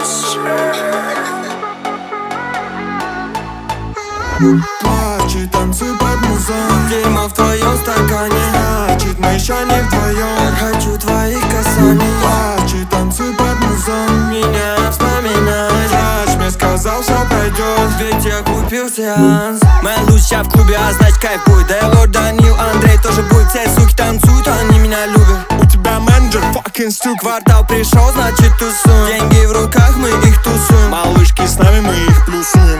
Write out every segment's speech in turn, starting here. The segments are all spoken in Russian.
Плачь и танцуй под музон. Дерьмо в твоем стакане, значит мы еще не вдвоем. хочу твоих касаний. Плачь и танцуй под музон. Меня вспоминай, Врач мне сказал, все пройдет, ведь я купил сеанс. Моя лучшая в клубе, а значит кайф будет. Да и лорд Данил, Андрей тоже будет. Все суки танцуют, они меня любят. У тебя менеджер, fucking стюк. Квартал пришел, значит тусуем. Деньги в руках, мы их тусуем. Малышки с нами, мы их плюсуем.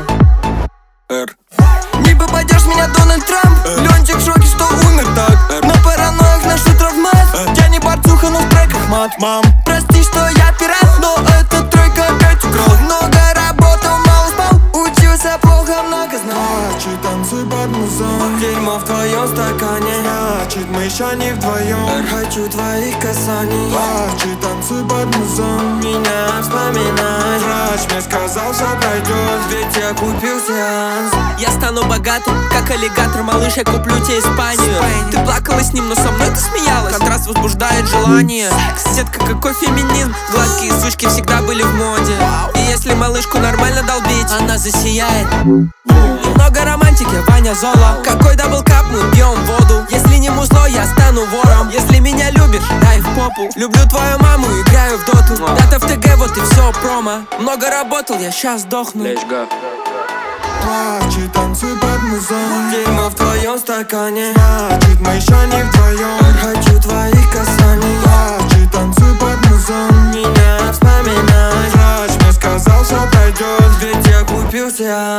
Не попадешь в меня, Дональд Трамп. Ленчик в шоке, что умер так. На параноях наши травмат. Я не борцуха, но в треках мат. Мам, Прости, что я пират, но эта тройка опять украл. Много работал, мало спал. Учился плохо, много знал. плачь и танцуй под музон. Дерьмо в твоем стакане, Значит мы еще не вдвоем. хочу твоих касаний. Плачь и танцуй под музон. Меня вспоминай, Врач мне сказал, все пройдет, ведь я купил сеанс. Я стану богатым, как аллигатор, малыш, я куплю тебе Испанию. Ты плакала с ним, но со мной ты смеялась. Контраст возбуждает желание. Детка, какой феминизм. Гладкие сучки всегда были в моде. И если малышку нормально долбить, она засияет. Немного романтики, Ваня Зола. Какой даблкап, мы пьем воду. Если не музло, я стану вором. Если меня любишь, дай в попу. Люблю твою маму, играю в доту. Дата в ТГ, вот и все промо. Много работал, я щас сдохну. плачь и танцуй под музон. Дерьмо в твоем стакане, Значит мы еще не вдвоем. хочу твоих касаний. Плачь и танцуй под музон. Меня вспоминай, Врач мне сказал, все пройдет, ведь я купил сеанс.